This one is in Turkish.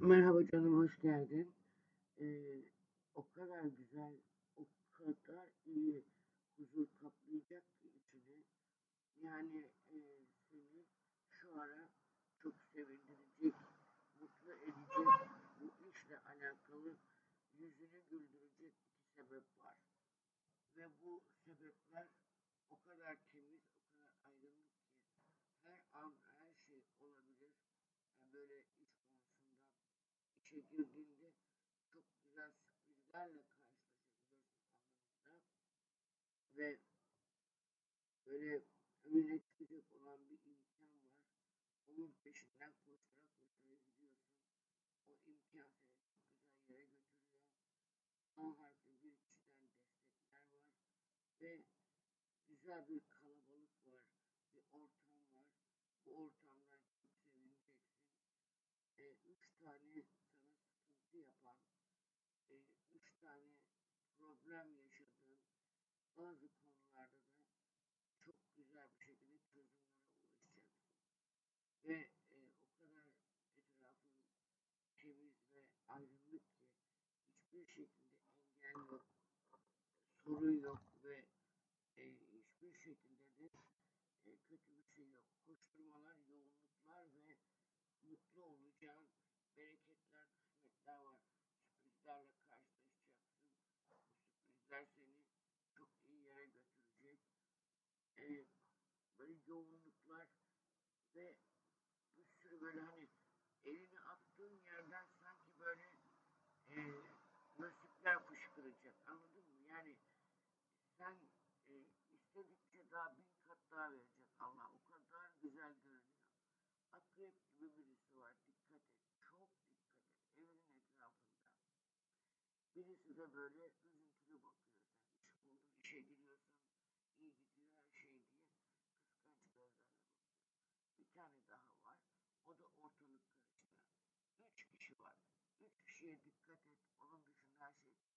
Merhaba canım, hoş geldin. Ee, O kadar güzel, o kadar iyi huzur kaplayacak ki içini. Yani seni şu ara çok sevindirecek, mutlu edecek, bu işle alakalı yüzünü güldürecek iki sebep var. Ve bu sebepler o kadar temiz, o kadar aydınlık ki her an her şey olabilir. Yani böyle iş konusunda işe girdiğinde çok güzel sürprizlerle karşılaşabilirsin anlamında ve böyle önüne çıkacak olan bir imkan var. Onun peşinden koştura koştura gidiyorsun. O imkan seni çok güzel yere götürüyor. A harfli bir kişiden destekler var ve güzel bir kalabalık var. Bir ortam var. Bu ortamdan çok sevineceksin. Üç tane sana sıkıntı yapan, üç tane problem yaşadığın bazı konularda da çok güzel bir şekilde çözümlere ulaşacaksın. Ve o kadar etrafın temiz ve aydınlık ki hiçbir şekilde engel yok, sorun yok ve hiçbir şekilde de kötü bir şey yok. Koşturmalar, yoğunluklar ve mutlu olacağın bereketler, kısmetler var. Sürprizlerle karşılaşacaksın. Bu sürprizler seni çok iyi yere götürecek. E, Böyle yoğunluklar ve bir sürü böyle hani elini attığın yerden sanki böyle e, nasipler fışkıracak. Anladın mı? Yani sen istedikçe daha bin kat daha verecek Allah. O kadar güzel görünüyor. Akrep gibi birisi var. Dikkat et. Çok dikkat et. Evinin etrafında. Birisi de böyle üzüntülü bakıyor. Sen iş buldun, işe giriyorsun. İyi gidiyor her şey diye. Kıskanç gözlerle bakıyor. Bir tane daha var. O da ortalık karıştıran. Üç kişi var. Üç kişiye dikkat et. Onun dışında her şey